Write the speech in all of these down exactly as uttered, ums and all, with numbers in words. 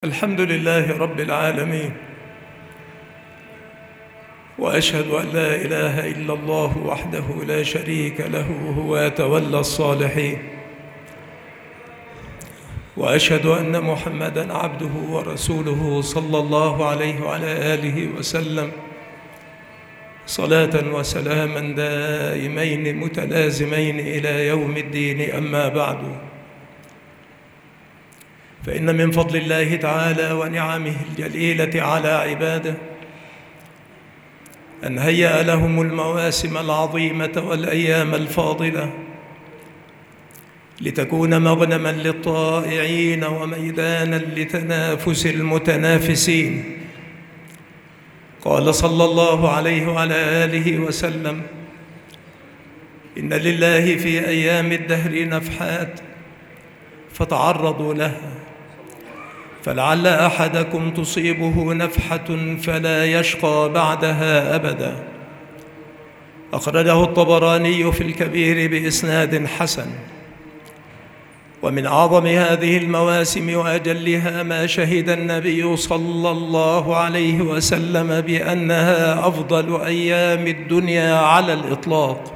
الحمد لله رب العالمين، وأشهد أن لا إله إلا الله وحده لا شريك له وهو يتولى الصالحين، وأشهد أن محمدًا عبده ورسوله صلى الله عليه وعلى آله وسلم صلاة وسلاما دائمين متلازمين إلى يوم الدين. أما بعد، فإن من فضل الله تعالى ونعمه الجليلة على عباده أن هيأ لهم المواسم العظيمة والأيام الفاضلة لتكون مغنما للطائعين وميدانا لتنافس المتنافسين. قال صلى الله عليه وعلى آله وسلم: إن لله في أيام الدهر نفحات فتعرضوا لها، فلعل أحدكم تصيبه نفحة فلا يشقى بعدها أبدا. أخرجه الطبراني في الكبير بإسناد حسن. ومن أعظم هذه المواسم وأجلها ما شهد النبي صلى الله عليه وسلم بأنها أفضل أيام الدنيا على الإطلاق،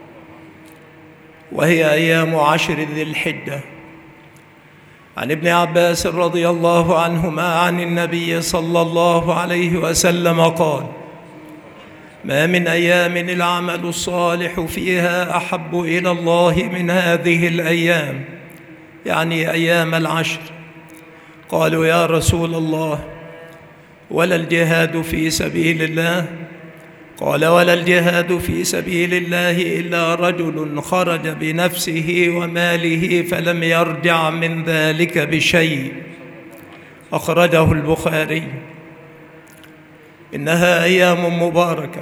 وهي أيام عشر ذي الحجة. عن ابن عباس رضي الله عنهما عن النبي صلى الله عليه وسلم قال: ما من أيام العمل الصالح فيها أحب إلى الله من هذه الأيام، يعني أيام العشر. قالوا: يا رسول الله، ولا الجهاد في سبيل الله؟ قال: ولا الجهاد في سبيل الله إلا رجل خرج بنفسه وماله فلم يرجع من ذلك بشيء. أخرجه البخاري. إنها أيام مباركة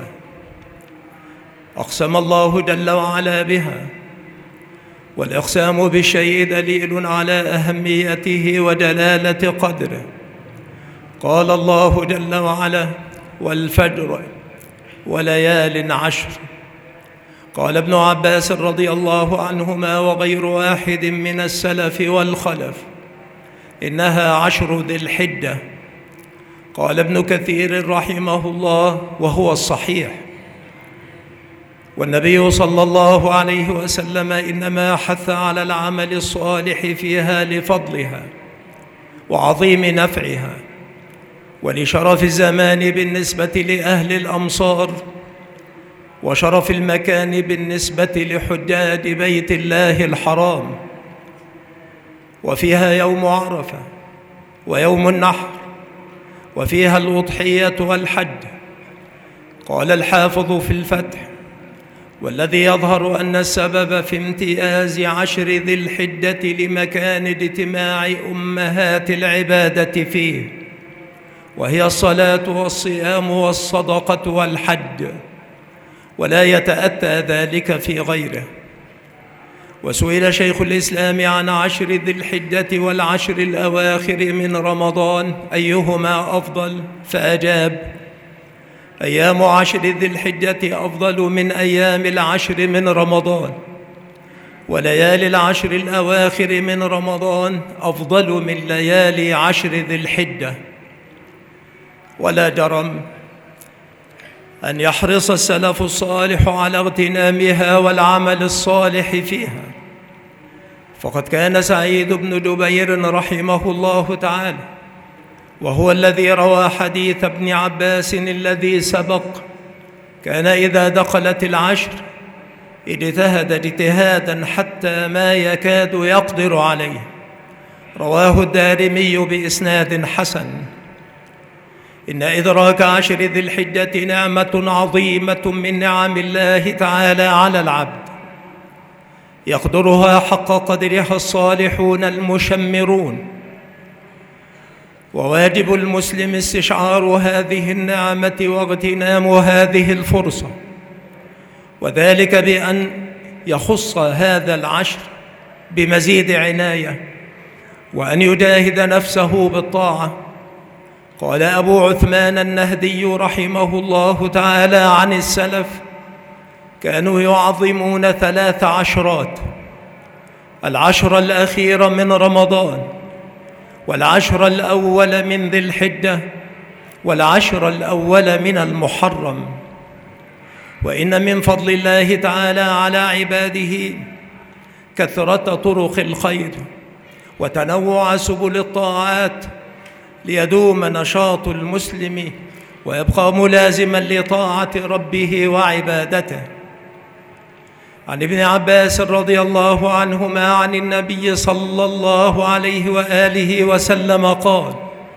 أقسم الله جل وعلا بها، والإقسام بالشيء دليل على أهميته وجلالة قدره. قال الله جل وعلا: والفجر وليال عشر. قال ابن عباس رضي الله عنهما وغير واحد من السلف والخلف: إنها عشر ذي الحجة. قال ابن كثير رحمه الله: وهو الصحيح. والنبي صلى الله عليه وسلم إنما حث على العمل الصالح فيها لفضلها وعظيم نفعها ولشرف الزمان بالنسبة لأهل الأمصار، وشرف المكان بالنسبة لحجاج بيت الله الحرام. وفيها يوم عرفة ويوم النحر، وفيها الأضحية والحج. قال الحافظ في الفتح: والذي يظهر أن السبب في امتياز عشر ذي الحجة لمكان اجتماع أمهات العبادة فيه، وهي الصلاة والصيام والصدقة والحج، ولا يتأتى ذلك في غيره. وسئل شيخ الإسلام عن عشر ذي الحجة والعشر الأواخر من رمضان أيهما أفضل، فأجاب: أيام عشر ذي الحجة أفضل من أيام العشر من رمضان، وليالي العشر الأواخر من رمضان أفضل من ليالي عشر ذي الحجة. ولا جرم أن يحرص السلف الصالح على اغتنامها والعمل الصالح فيها، فقد كان سعيد بن جبير رحمه الله تعالى، وهو الذي روى حديث ابن عباس الذي سبق، كان إذا دخلت العشر اجتهد اجتهادا حتى ما يكاد يقدر عليه. رواه الدارمي بإسناد حسن. إن إدراك عشر ذي الحجة نعمة عظيمة من نعم الله تعالى على العبد، يقدرها حق قدرها الصالحون المشمرون. وواجب المسلم استشعار هذه النعمة واغتنام هذه الفرصة، وذلك بأن يخص هذا العشر بمزيد عناية، وأن يجاهد نفسه بالطاعة. قال أبو عثمان النهدي رحمه الله تعالى عن السلف: كانوا يعظمون ثلاث عشرات: العشر الأخير من رمضان، والعشر الأول من ذي الحجة، والعشر الأول من المحرم. وإن من فضل الله تعالى على عباده كثرة طرق الخير وتنوع سبل الطاعات ليدوم نشاط المسلم ويبقى ملازما لطاعة ربه وعبادته. عن ابن عباس رضي الله عنهما عن النبي صلى الله عليه وآله وسلم قال: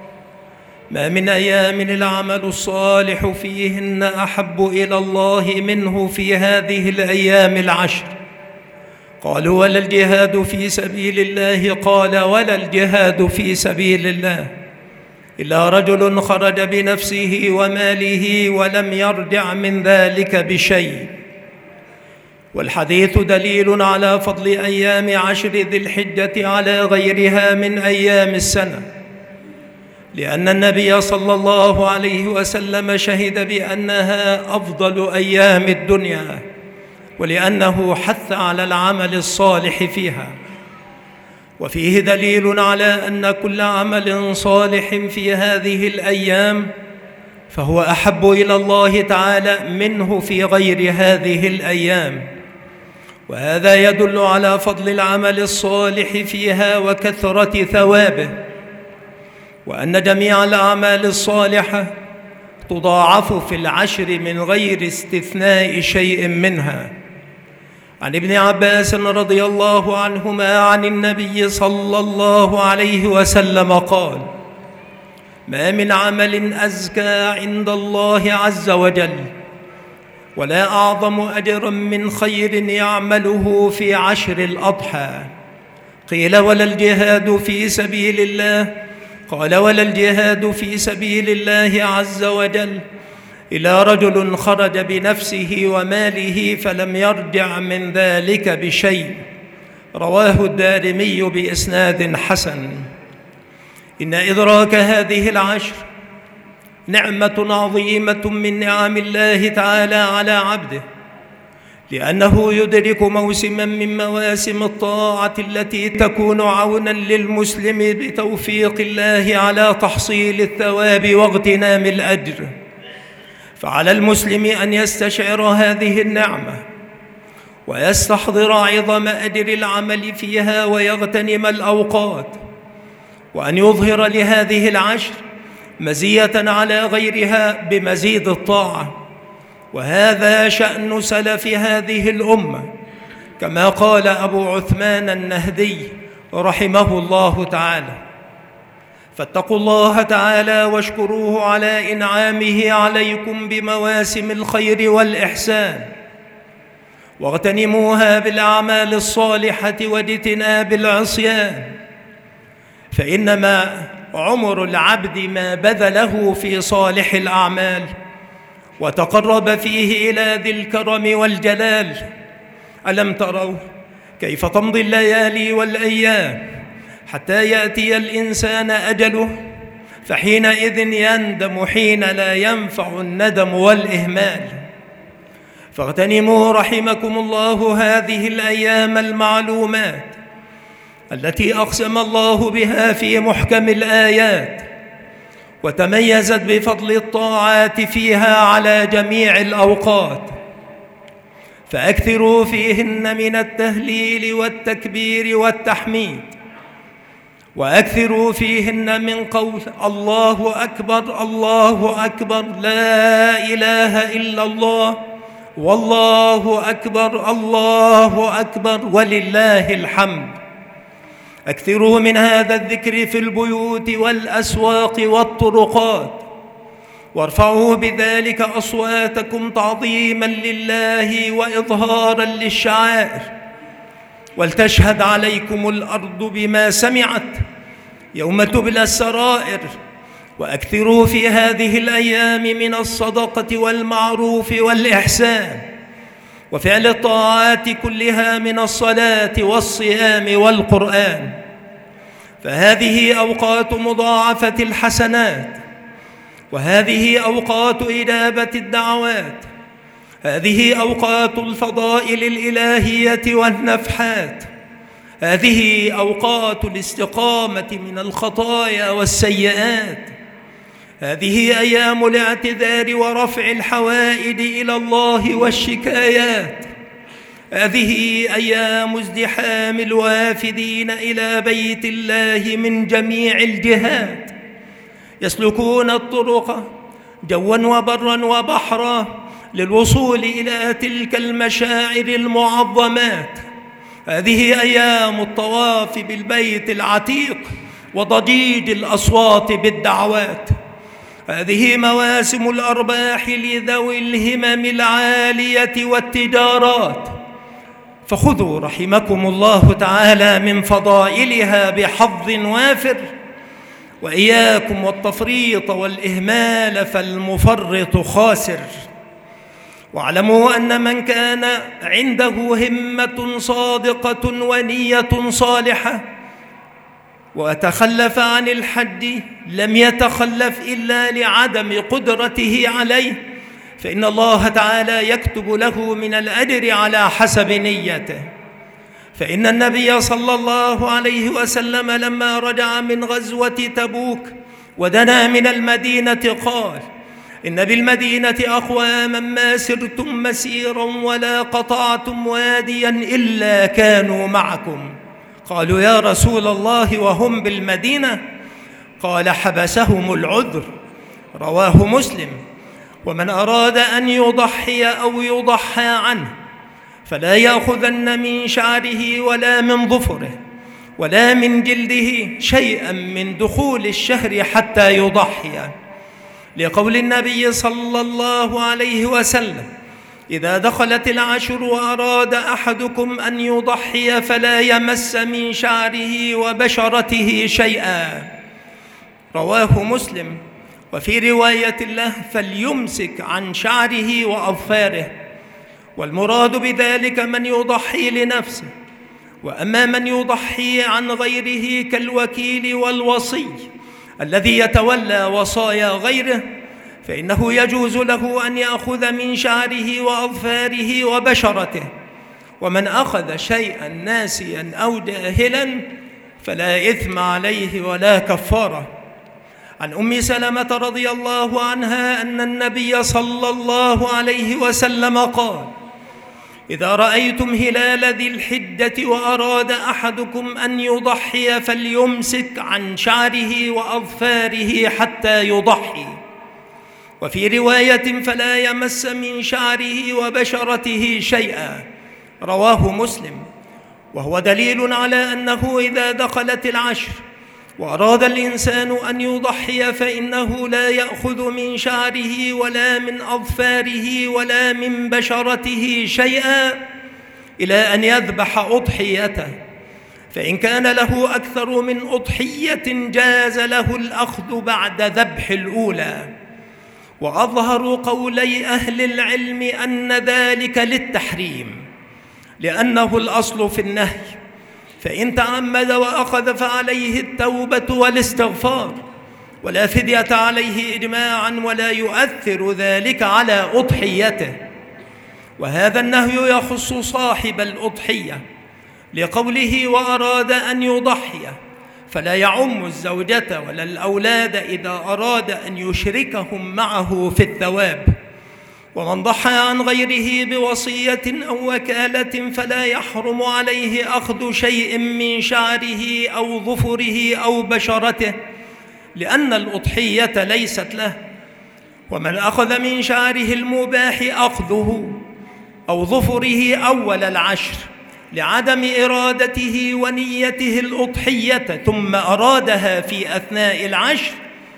ما من أيام العمل الصالح فيهن أحب إلى الله منه في هذه الأيام العشر. قالوا: ولا الجهاد في سبيل الله؟ قال: ولا الجهاد في سبيل الله إلا رجل خرج بنفسه وماله ولم يرجع من ذلك بشيء. والحديث دليل على فضل أيام عشر ذي الحجة على غيرها من أيام السنة، لأن النبي صلى الله عليه وسلم شهد بأنها أفضل أيام الدنيا، ولأنه حث على العمل الصالح فيها. وفيه دليل على أن كل عمل صالح في هذه الأيام فهو أحب إلى الله تعالى منه في غير هذه الأيام، وهذا يدل على فضل العمل الصالح فيها وكثرة ثوابه، وأن جميع الأعمال الصالحة تضاعف في العشر من غير استثناء شيء منها. عن ابن عباس رضي الله عنهما عن النبي صلى الله عليه وسلم قال: ما من عمل أزكى عند الله عز وجل ولا أعظم أجرا من خير يعمله في عشر الأضحى. قيل: ولا الجهاد في سبيل الله؟ قال: ولا الجهاد في سبيل الله عز وجل إلى رجل خرج بنفسه وماله فلم يرجع من ذلك بشيء. رواه الدارمي بإسناد حسن. إن إدراك هذه العشر نعمة عظيمة من نعم الله تعالى على عبده، لأنه يدرك موسما من مواسم الطاعة التي تكون عونا للمسلم بتوفيق الله على تحصيل الثواب واغتنام الأجر. فعلى المسلم أن يستشعر هذه النعمة ويستحضر عظم أجر العمل فيها ويغتنم الأوقات، وأن يظهر لهذه العشر مزية على غيرها بمزيد الطاعة. وهذا شأن سلف هذه الأمة، كما قال أبو عثمان النهدي رحمه الله تعالى: فاتقوا الله تعالى واشكروه على إنعامه عليكم بمواسم الخير والإحسان، واغتنموها بالأعمال الصالحة واجتناب العصيان، فإنما عمر العبد ما بذله في صالح الأعمال وتقرب فيه إلى ذي الكرم والجلال. ألم تروا كيف تمضي الليالي والأيام حتى يأتي الإنسان أجله، فحينئذ يندم حين لا ينفع الندم والإهمال. فاغتنموا رحمكم الله هذه الأيام المعلومات التي أقسم الله بها في محكم الآيات، وتميزت بفضل الطاعات فيها على جميع الأوقات، فأكثروا فيهن من التهليل والتكبير والتحميد، وأكثروا فيهن من قول الله أكبر الله أكبر لا إله إلا الله والله أكبر الله أكبر ولله الحمد. أكثروا من هذا الذكر في البيوت والأسواق والطرقات، وارفعوا بذلك أصواتكم تعظيما لله وإظهارا للشعائر، ولتشهد عليكم الأرض بما سمعت يوم تبلى السرائر. وأكثروا في هذه الأيام من الصدقة والمعروف والإحسان وفعل الطاعات كلها من الصلاة والصيام والقرآن، فهذه أوقات مضاعفة الحسنات، وهذه أوقات إجابة الدعوات، هذه أوقات الفضائل الإلهية والنفحات، هذه أوقات الاستقامة من الخطايا والسيئات. هذه أيام الاعتذار ورفع الحوائج إلى الله والشكايات. هذه أيام ازدحام الوافدين إلى بيت الله من جميع الجهات، يسلكون الطرق جوا وبرا وبحرا للوصول إلى تلك المشاعر المعظمات. هذه أيام الطواف بالبيت العتيق وضجيج الأصوات بالدعوات. هذه مواسم الأرباح لذوي الهمم العالية والتجارات، فخذوا رحمكم الله تعالى من فضائلها بحظ وافر، وإياكم والتفريط والإهمال فالمفرط خاسر. واعلموا أن من كان عنده همة صادقة ونية صالحة وتخلف عن الحج لم يتخلف إلا لعدم قدرته عليه، فإن الله تعالى يكتب له من الأجر على حسب نيته. فإن النبي صلى الله عليه وسلم لما رجع من غزوة تبوك ودنا من المدينة قال: إن بالمدينة أقواما ما سرتم مسيرا ولا قطعتم واديا إلا كانوا معكم. قالوا: يا رسول الله وهم بالمدينة؟ قال: حبسهم العذر. رواه مسلم. ومن أراد أن يضحي أو يضحى عنه فلا يأخذن من شعره ولا من ظفره ولا من جلده شيئا من دخول الشهر حتى يضحي، لقول النبي صلى الله عليه وسلم: إذا دخلت العشر وأراد أحدكم أن يضحي فلا يمس من شعره وبشرته شيئا. رواه مسلم. وفي رواية له: فليمسك عن شعره وأظفاره. والمراد بذلك من يضحي لنفسه. وأما من يضحي عن غيره كالوكيل والوصي الذي يتولى وصايا غيره فإنه يجوز له أن يأخذ من شعره وأظفاره وبشرته. ومن أخذ شيئا ناسيا أو جاهلا فلا إثم عليه ولا كفارة. عن أم سلمة رضي الله عنها أن النبي صلى الله عليه وسلم قال: إذا رأيتم هلال ذي الحجة وأراد أحدكم أن يضحي فليمسك عن شعره وأظفاره حتى يضحي. وفي رواية: فلا يمس من شعره وبشرته شيئا. رواه مسلم. وهو دليل على أنه إذا دخلت العشر وأراد الإنسان أن يضحي فإنه لا يأخذ من شعره ولا من أظفاره ولا من بشرته شيئا إلى أن يذبح أضحيته. فإن كان له أكثر من أضحية جاز له الأخذ بعد ذبح الأولى. وأظهر قولي أهل العلم أن ذلك للتحريم، لأنه الأصل في النهي، فإن تعمد وأخذ فعليه التوبة والاستغفار، ولا فدية عليه إجماعا، ولا يؤثر ذلك على أضحيته. وهذا النهي يخص صاحب الأضحية لقوله: وأراد أن يضحي، فلا يعم الزوجة ولا الأولاد إذا أراد أن يشركهم معه في الثواب. ومن ضحى عن غيره بوصية أو وكالة فلا يحرم عليه أخذ شيء من شعره أو ظفره أو بشرته، لأن الأضحية ليست له. ومن أخذ من شعره المباح أخذه أو ظفره أول العشر لعدم إرادته ونيته الأضحية ثم أرادها في أثناء العشر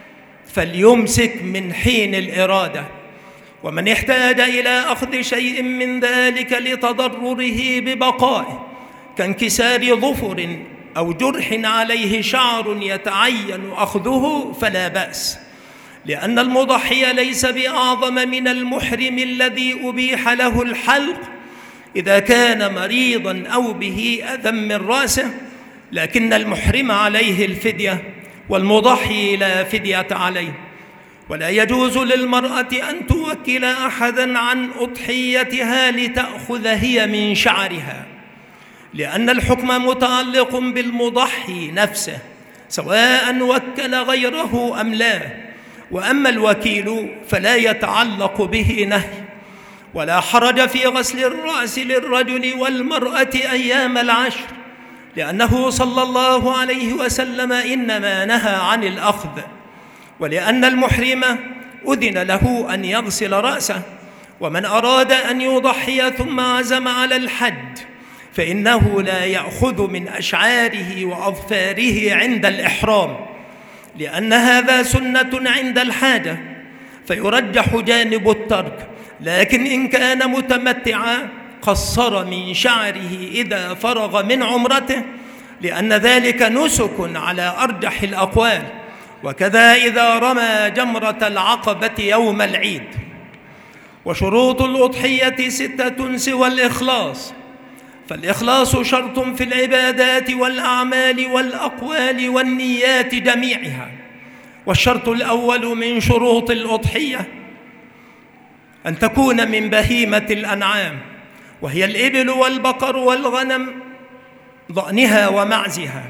فليمسك من حين الإرادة. ومن احتاج إلى أخذ شيء من ذلك لتضرره ببقائه كانكسار ظفر أو جرح عليه شعر يتعين أخذه فلا بأس، لأن المضحي ليس بأعظم من المحرم الذي أبيح له الحلق إذا كان مريضا أو به أذى من رأسه، لكن المحرم عليه الفدية والمضحي لا فدية عليه. ولا يجوز للمرأة أن توكل أحدا عن أضحيتها لتأخذ هي من شعرها، لأن الحكم متعلق بالمضحي نفسه سواء وكل غيره أم لا، وأما الوكيل فلا يتعلق به نهي. ولا حرج في غسل الرأس للرجل والمرأة أيام العشر، لأنه صلى الله عليه وسلم إنما نهى عن الأخذ، ولأن المحرم أذن له أن يغسل رأسه. ومن أراد أن يضحي ثم عزم على الحج فإنه لا يأخذ من أشعاره وأظفاره عند الإحرام، لأن هذا سنة عند الحاجة فيرجح جانب الترك. لكن إن كان متمتعا قصر من شعره إذا فرغ من عمرته، لأن ذلك نسك على أرجح الأقوال. وكذا إذا رمى جمرة العقبة يوم العيد. وشروط الأضحية ستة سوى الإخلاص، فالإخلاص شرط في العبادات والأعمال والأقوال والنيات جميعها. والشرط الأول من شروط الأضحية أن تكون من بهيمة الأنعام، وهي الإبل والبقر والغنم ضأنها ومعزها،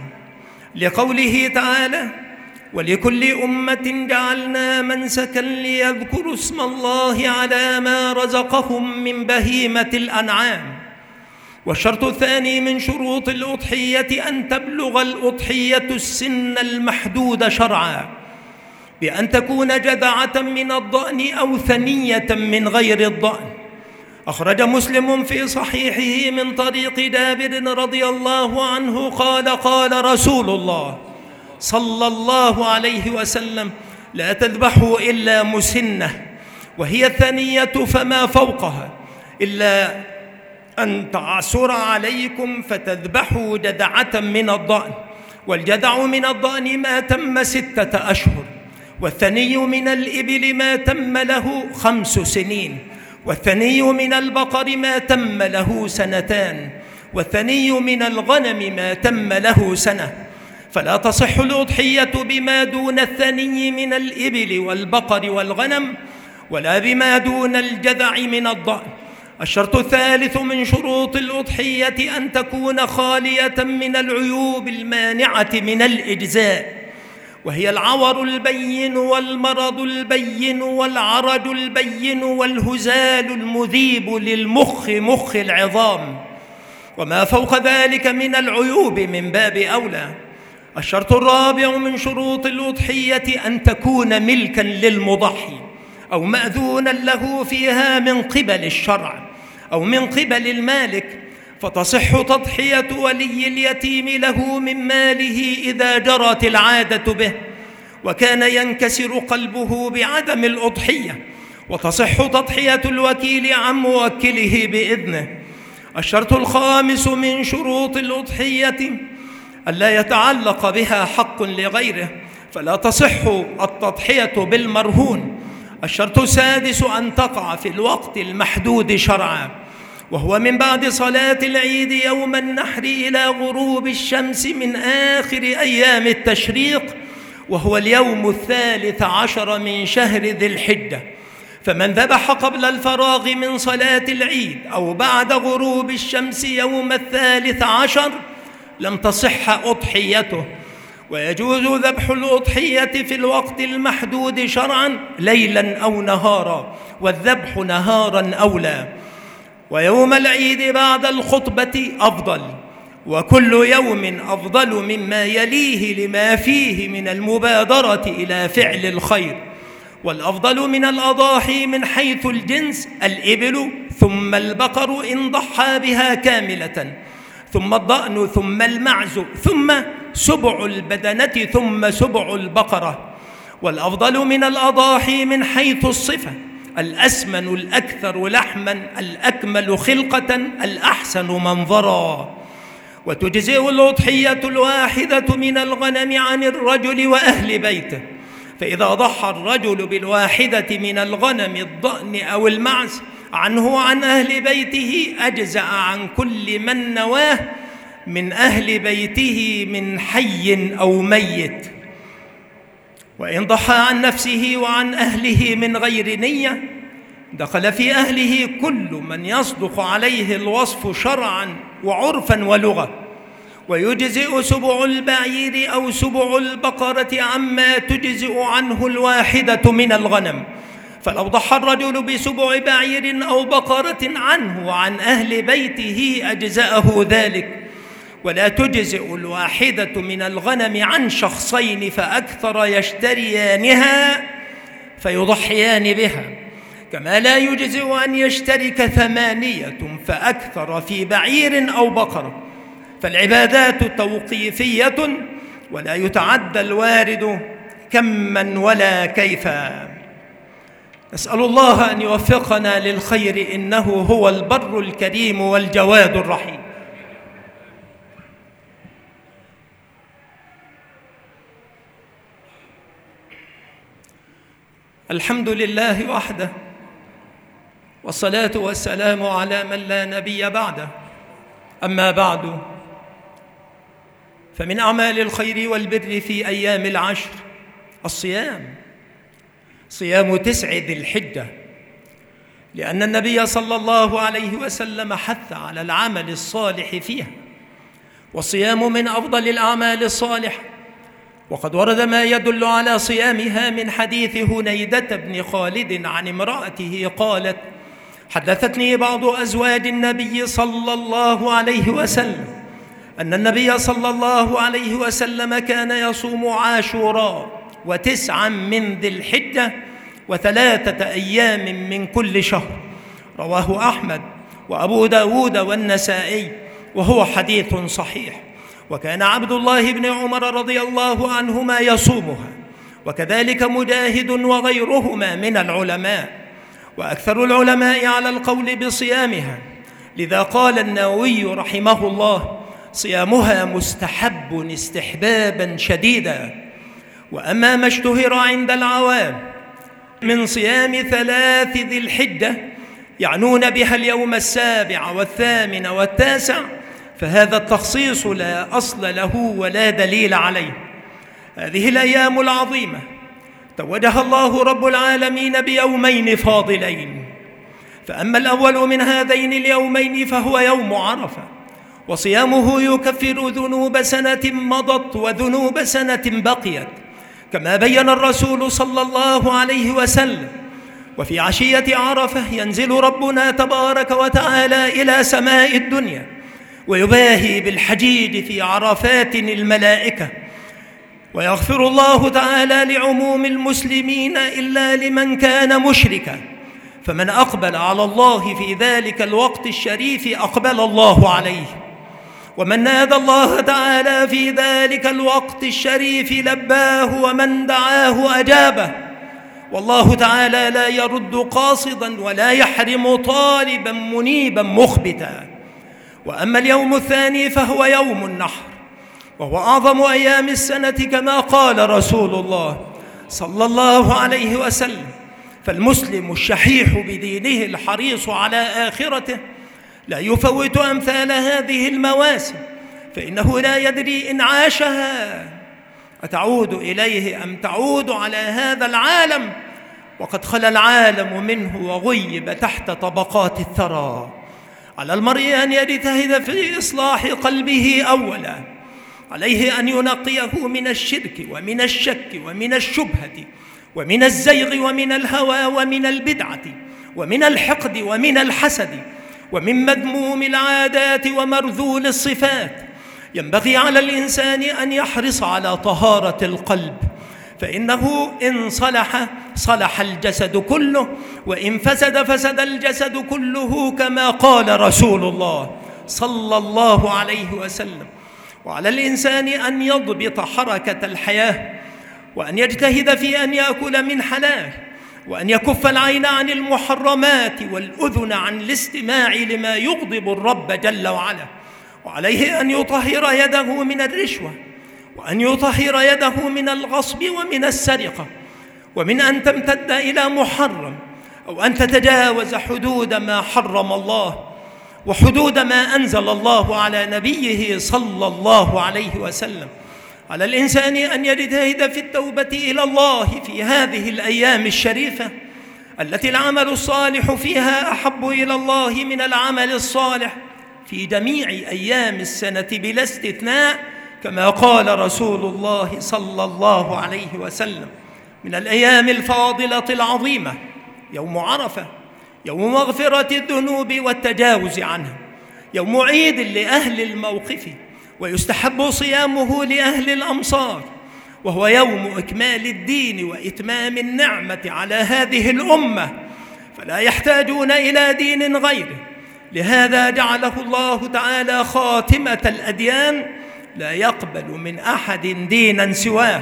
لقوله تعالى: ولكل أمة جعلنا منسكا ليذكروا اسم الله على ما رزقهم من بهيمة الأنعام. والشرط الثاني من شروط الأضحية أن تبلغ الأضحية السن المحدود شرعا، بأن تكون جذعة من الضأن أو ثنية من غير الضأن. أخرج مسلم في صحيحه من طريق جابر رضي الله عنه قال: قال رسول الله صلى الله عليه وسلم: لا تذبحوا إلا مسنة، وهي الثنية فما فوقها، إلا أن تعسر عليكم فتذبحوا جذعة من الضأن. والجذع من الضأن ما تم ستة أشهر، والثني من الإبل ما تم له خمس سنين، والثني من البقر ما تم له سنتان، والثني من الغنم ما تم له سنة. فلا تصح الأضحية بما دون الثني من الإبل والبقر والغنم، ولا بما دون الجذع من الضأن. الشرط الثالث من شروط الأضحية أن تكون خالية من العيوب المانعة من الإجزاء، وهي العور البين والمرض البين والعرج البين والهزال المذيب للمخ مخ العظام، وما فوق ذلك من العيوب من باب أولى. الشرط الرابع من شروط الأضحية أن تكون ملكا للمضحي أو مأذونا له فيها من قبل الشرع أو من قبل المالك، فتصح تضحية ولي اليتيم له من ماله إذا جرت العادة به وكان ينكسر قلبه بعدم الأضحية، وتصح تضحية الوكيل عن موكله بإذنه. الشرط الخامس من شروط الأضحية ألا يتعلق بها حق لغيره، فلا تصح التضحية بالمرهون. الشرط السادس أن تقع في الوقت المحدود شرعا، وهو من بعد صلاة العيد يوم النحر إلى غروب الشمس من آخر أيام التشريق، وهو اليوم الثالث عشر من شهر ذي الحجة. فمن ذبح قبل الفراغ من صلاة العيد أو بعد غروب الشمس يوم الثالث عشر لم تصح أضحيته. ويجوز ذبح الأضحية في الوقت المحدود شرعا ليلا أو نهارا، والذبح نهارا أولى. ويوم العيد بعد الخطبة أفضل، وكل يوم أفضل مما يليه لما فيه من المبادرة إلى فعل الخير. والأفضل من الأضاحي من حيث الجنس الإبل، ثم البقر إن ضحى بها كاملة، ثم الضأن، ثم المعز، ثم سبع البدنة، ثم سبع البقرة. والأفضل من الأضاحي من حيث الصفة الأسمن الأكثر لحما الأكمل خلقة الأحسن منظرا. وتجزئ الأضحية الواحدة من الغنم عن الرجل وأهل بيته، فإذا ضحى الرجل بالواحدة من الغنم الضأن أو المعز عنه وعن أهل بيته أجزأ عن كل من نواه من أهل بيته من حي أو ميت. وإن ضحى عن نفسه وعن أهله من غير نية دخل في أهله كل من يصدق عليه الوصف شرعا وعرفا ولغة. ويجزئ سبع البعير أو سبع البقرة عما تجزئ عنه الواحدة من الغنم، فلو ضحى الرجل بسبع بعير أو بقرة عنه وعن أهل بيته أجزأه ذلك. ولا تجزئ الواحدة من الغنم عن شخصين فأكثر يشتريانها فيضحيان بها، كما لا يجزئ أن يشترك ثمانية فأكثر في بعير أو بقرة. فالعبادات توقيفية ولا يتعدى الوارد كما ولا كيفا. نسأل الله أن يوفقنا للخير، إنه هو البر الكريم والجواد الرحيم. الحمد لله وحده، والصلاة والسلام على من لا نبي بعده. أما بعد، فمن أعمال الخير والبر في أيام العشر الصيام، صيام تسع ذي الحجة، لأن النبي صلى الله عليه وسلم حث على العمل الصالح فيها، والصيام من أفضل الأعمال الصالحة. وقد ورد ما يدل على صيامها من حديث هنيدة بن خالد عن امرأته قالت: حدثتني بعض أزواج النبي صلى الله عليه وسلم أن النبي صلى الله عليه وسلم كان يصوم عاشوراء وتسعا من ذي الحجة وثلاثة أيام من كل شهر. رواه أحمد وأبو داود والنسائي، وهو حديث صحيح. وكان عبد الله بن عمر رضي الله عنهما يصومها، وكذلك مجاهد وغيرهما من العلماء، وأكثر العلماء على القول بصيامها. لذا قال النووي رحمه الله: صيامها مستحب استحبابا شديدا. وأما ما اشتهر عند العوام من صيام ثلاث ذي الحجة يعنون بها اليوم السابع والثامن والتاسع، فهذا التخصيص لا أصل له ولا دليل عليه. هذه الأيام العظيمة توجها الله رب العالمين بيومين فاضلين، فأما الأول من هذين اليومين فهو يوم عرفة، وصيامه يكفر ذنوب سنة مضت وذنوب سنة بقيت، كما بين الرسول صلى الله عليه وسلم. وفي عشية عرفة ينزل ربنا تبارك وتعالى إلى سماء الدنيا، ويباهي بالحجيج في عرفات الملائكة، ويغفر الله تعالى لعموم المسلمين إلا لمن كان مشركا. فمن أقبل على الله في ذلك الوقت الشريف أقبل الله عليه، ومن نادى الله تعالى في ذلك الوقت الشريف لباه، ومن دعاه أجابه. والله تعالى لا يرد قاصدا ولا يحرم طالبا منيبا مخبتا. وأما اليوم الثاني فهو يوم النحر، وهو أعظم أيام السنة كما قال رسول الله صلى الله عليه وسلم. فالمسلم الشحيح بدينه الحريص على آخرته لا يفوت أمثال هذه المواسم، فإنه لا يدري إن عاشها أتعود إليه أم تعود على هذا العالم، وقد خلا العالم منه وغيب تحت طبقات الثرى. على المرء أن يجتهد في إصلاح قلبه أولا، عليه أن ينقيه من الشرك ومن الشك ومن الشبهة ومن الزيغ ومن الهوى ومن البدعة ومن الحقد ومن الحسد ومن مذموم العادات ومرذول الصفات. ينبغي على الإنسان أن يحرص على طهارة القلب، فإنه إن صلح صلح الجسد كله، وإن فسد فسد الجسد كله، كما قال رسول الله صلى الله عليه وسلم. وعلى الإنسان أن يضبط حركة الحياة، وأن يجتهد في أن يأكل من حلال، وأن يكف العين عن المحرمات والأذن عن الاستماع لما يغضب الرب جل وعلا. وعليه أن يطهر يده من الرشوة، وأن يطهر يده من الغصب ومن السرقة، ومن أن تمتد إلى محرم، أو أن تتجاوز حدود ما حرم الله وحدود ما أنزل الله على نبيه صلى الله عليه وسلم. على الإنسان أن يجتهد في التوبة إلى الله في هذه الأيام الشريفة التي العمل الصالح فيها أحب إلى الله من العمل الصالح في جميع أيام السنة بلا استثناء، كما قال رسول الله صلى الله عليه وسلم: من الأيام الفاضلة العظيمة يوم عرفة، يوم مغفرة الذنوب والتجاوز عنها، يوم عيد لأهل الموقف، ويستحب صيامه لأهل الأمصار، وهو يوم إكمال الدين وإتمام النعمة على هذه الأمة، فلا يحتاجون إلى دين غيره. لهذا جعله الله تعالى خاتمة الأديان، لا يقبل من أحد دينا سواه.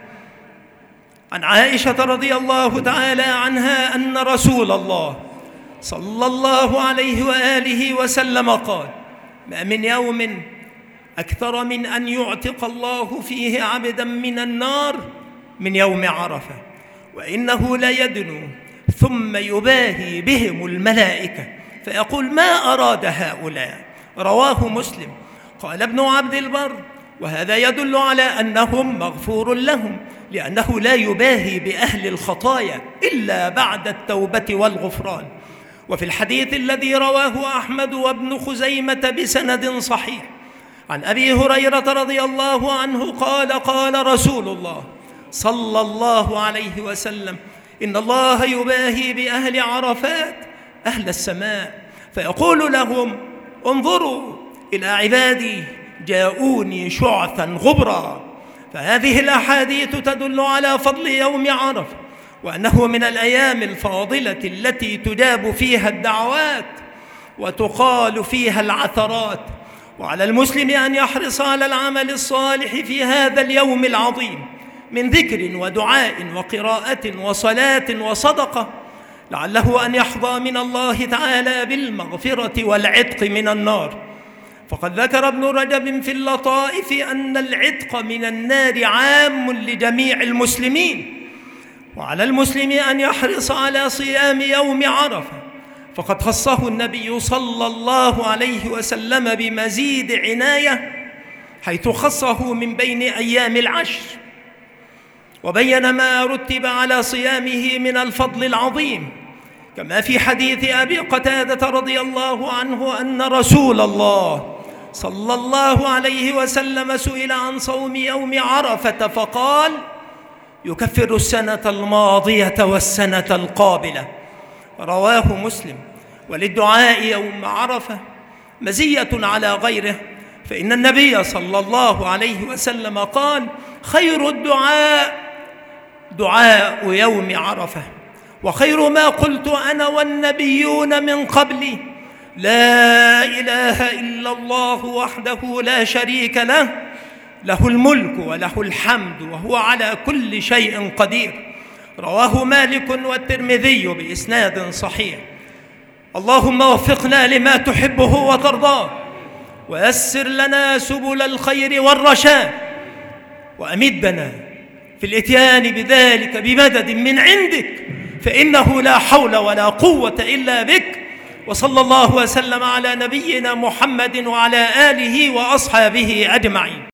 عن عائشة رضي الله تعالى عنها أن رسول الله صلى الله عليه وآله وسلم قال: ما من يوم أكثر من أن يعتق الله فيه عبدا من النار من يوم عرفة، وإنه ليدنو ثم يباهي بهم الملائكة فيقول: ما أراد هؤلاء؟ رواه مسلم. قال ابن عبد البر: وهذا يدل على أنهم مغفور لهم، لأنه لا يباهي بأهل الخطايا إلا بعد التوبة والغفران. وفي الحديث الذي رواه أحمد وابن خزيمة بسند صحيح عن أبي هريرة رضي الله عنه قال: قال رسول الله صلى الله عليه وسلم: إن الله يباهي بأهل عرفات أهل السماء فيقول لهم: انظروا إلى عبادي جاءوني شعثا غبرا. فهذه الأحاديث تدل على فضل يوم عرفة، وأنه من الأيام الفاضلة التي تجاب فيها الدعوات وتقال فيها العثرات، وعلى المسلم أن يحرص على العمل الصالح في هذا اليوم العظيم من ذكر ودعاء وقراءة وصلاة وصدقة، لعله أن يحظى من الله تعالى بالمغفرة والعتق من النار. فقد ذكر ابن رجب في اللطائف أن العتق من النار عام لجميع المسلمين، وعلى المسلم أن يحرص على صيام يوم عرفة، فقد خصه النبي صلى الله عليه وسلم بمزيد عناية، حيث خصه من بين أيام العشر، وبين ما رتب على صيامه من الفضل العظيم، كما في حديث أبي قتادة رضي الله عنه أن رسول الله صلى الله عليه وسلم سئل عن صوم يوم عرفة فقال: يكفر السنة الماضية والسنة القابلة. رواه مسلم. وللدعاء يوم عرفة مزية على غيره، فإن النبي صلى الله عليه وسلم قال: خير الدعاء دعاء يوم عرفة، وخير ما قلت أنا والنبيون من قبلي: لا إله إلا الله وحده لا شريك له، له الملك وله الحمد وهو على كل شيء قدير. رواه مالك والترمذي بإسناد صحيح. اللهم وفقنا لما تحبه وترضاه، ويسر لنا سبل الخير والرشاد، وأمدنا في الإتيان بذلك بمدد من عندك، فإنه لا حول ولا قوة إلا بك. وصلى الله وسلم على نبينا محمد وعلى آله وأصحابه أجمعين.